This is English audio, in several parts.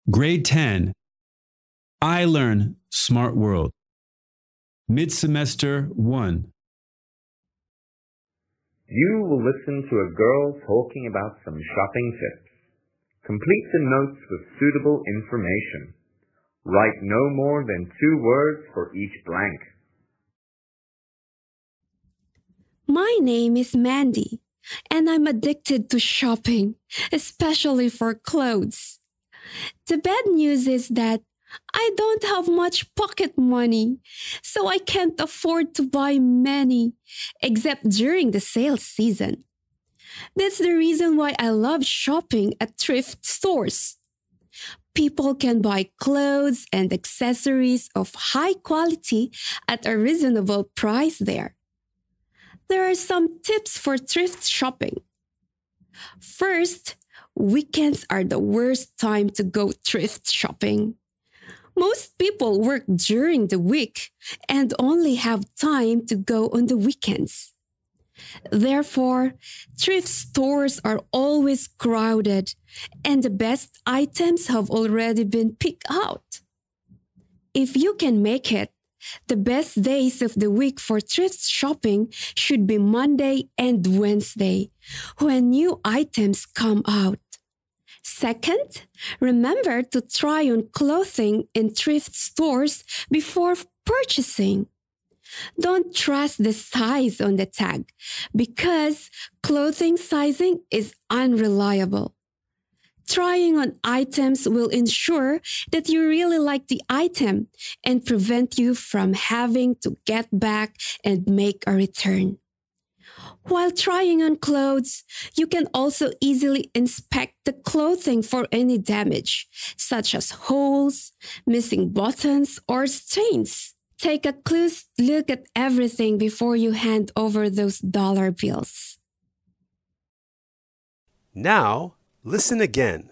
Grade 10, I Learn Smart World. Mid-semester 1. You will listen to a girl talking about some shopping tips. Complete the notes with suitable information. Write no more than 2 words for each blank. My name is Mandy, and I'm addicted to shopping, especially for clothes. The bad news is that I don't have much pocket money, so I can't afford to buy many, except during the sales season. That's the reason why I love shopping at thrift stores. People can buy clothes and accessories of high quality at a reasonable price there. There are some tips for thrift shopping. First, weekends are the worst time to go thrift shopping. Most people work during the week and only have time to go on the weekends. Therefore, thrift stores are always crowded and the best items have already been picked out. If you can make it, the best days of the week for thrift shopping should be Monday and Wednesday, when new items come out. Second, remember to try on clothing in thrift stores before purchasing. Don't trust the size on the tag because clothing sizing is unreliable. Trying on items will ensure that you really like the item and prevent you from having to get back and make a return. While trying on clothes, you can also easily inspect the clothing for any damage, such as holes, missing buttons, or stains. Take a close look at everything before you hand over those dollar bills. Now, listen again.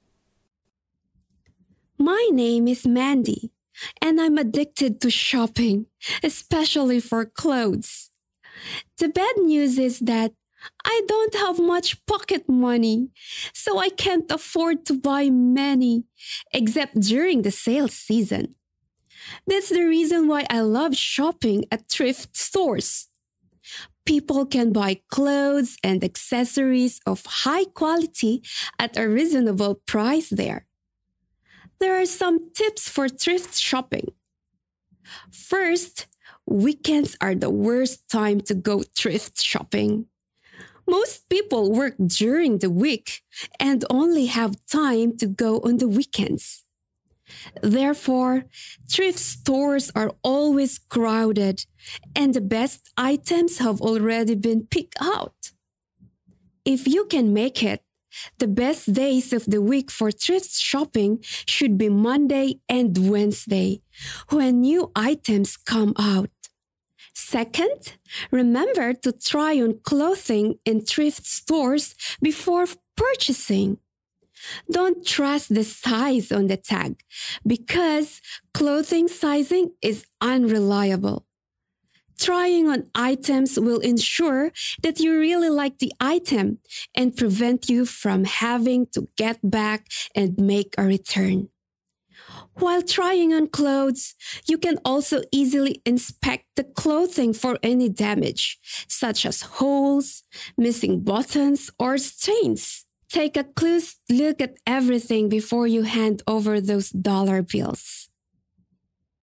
My name is Mandy, and I'm addicted to shopping, especially for clothes. The bad news is that I don't have much pocket money, so I can't afford to buy many, except during the sales season. That's the reason why I love shopping at thrift stores. People can buy clothes and accessories of high quality at a reasonable price there. There are some tips for thrift shopping. First, weekends are the worst time to go thrift shopping. Most people work during the week and only have time to go on the weekends. Therefore, thrift stores are always crowded and the best items have already been picked out. If you can make it, the best days of the week for thrift shopping should be Monday and Wednesday, when new items come out. Second, remember to try on clothing in thrift stores before purchasing. Don't trust the size on the tag because clothing sizing is unreliable. Trying on items will ensure that you really like the item and prevent you from having to get back and make a return. While trying on clothes, you can also easily inspect the clothing for any damage, such as holes, missing buttons, or stains. Take a close look at everything before you hand over those dollar bills.